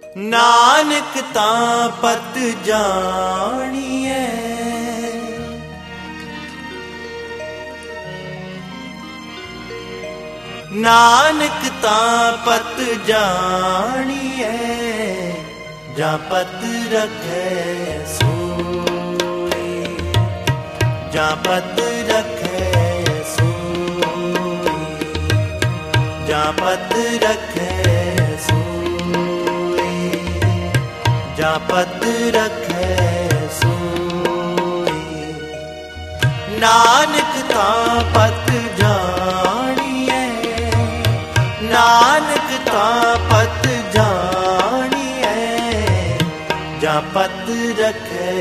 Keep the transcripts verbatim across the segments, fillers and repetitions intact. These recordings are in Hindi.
नानक तां पत जानिए, नानक तां पत जानिए, जा पत रखे सोई, जा पत रखे सोई, जा पत रखे सोई, जा पत रखे सोई। नानक तां पत जानिए, नानक तां पत जानिए, जा पत रखे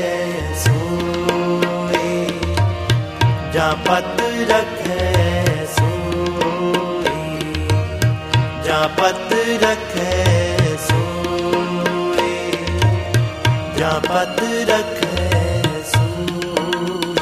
सोई, जा पत रखे सोई, जा पत रखे सोई, जा पत रखे सोई।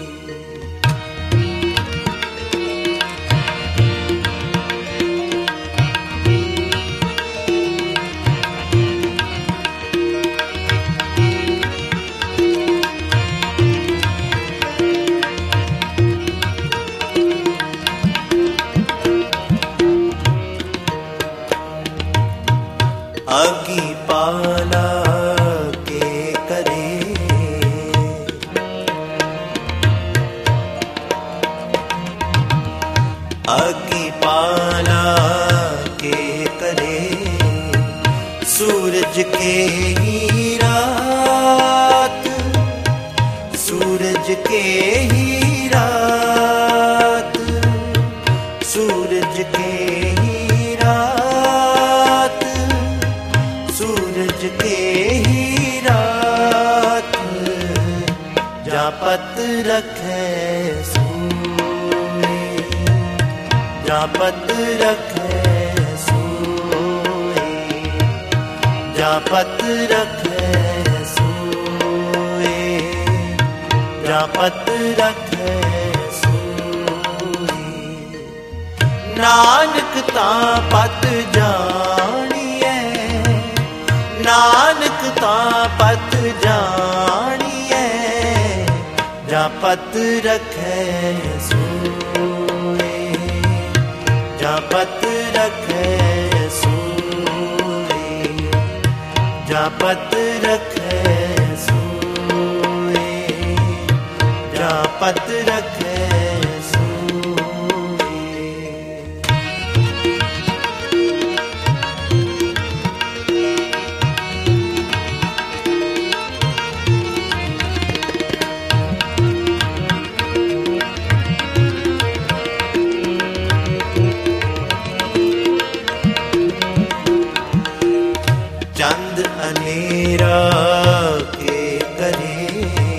अग्नि पाला के करे, अग्नि पाला के करे, सूरज के ही रात, सूरज के ही रात, सूरज के ही रात, सूरज के ही रात, जा पत रखे सोई, जा पत रखे सोई, जा पत रखे सोई, जा पत रखे सोई। नानक तां पत जानिए, नानक तां पत जानिए, जा पत रखे सोई, जा पत रखे सोई, जा पत रखे सोई, जा पत रखे चंद अनेरा के करे,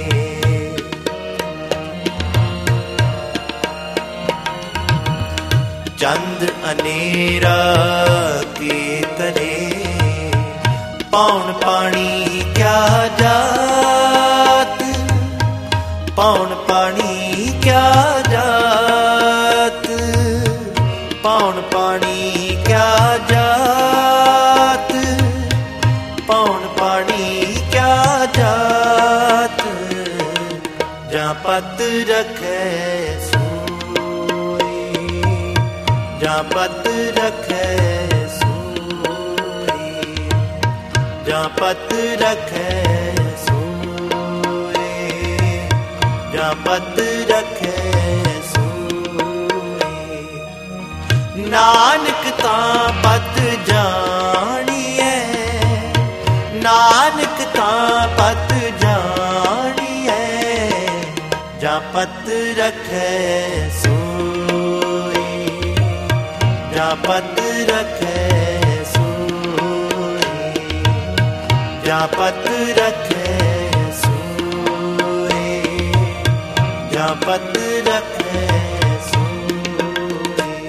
चंद अनेरा के करे, पौन पानी क्या जात, पौन पानी क्या जात, पौन पानी क्या जात, पौन पानी क्या जात, जा पत रखे सोई, जा पत रखे सोई, जा पत रखे सोई, जा पत रखे सोई। नानक तां पत जानिए, नानक तां पत जानिए, जा पत रखे सोई, जा पत रखे सोई, जा पत रखे सोई, जा पत रखे सोई।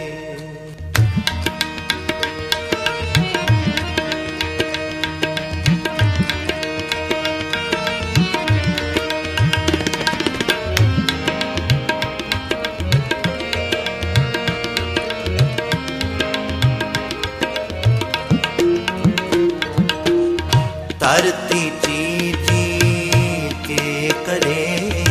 धरती जी जी के करे।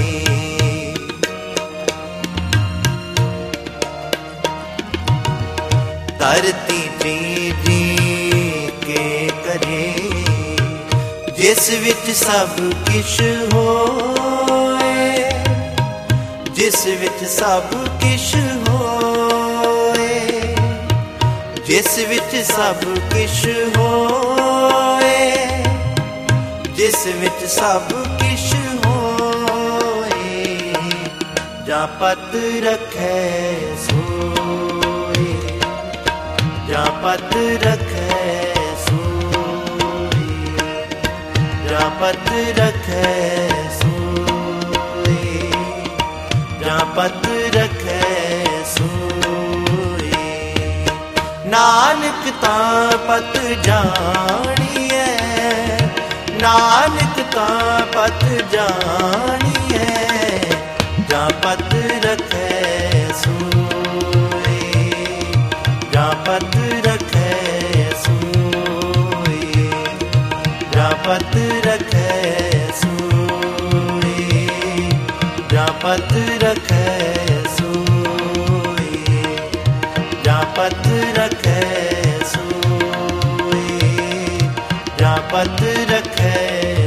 धरती जी जी के करे, जिस विच सब किश होए, जिस विच सब किश होए, जिस विच सब किश होए, जिस विच सब किश होए, जा पत रखै सोए, जा पत रखै सोए, जा पत रखै सोए, जा पत रखै सोए। नानक तां पत जानिए, नानक तां पत जानिए, जा पत रखै सोए, जा पत रखै सोए, जा पत रखै सोए, जा पत रखै सोए, जा पत रखै सोए, जा पत रखै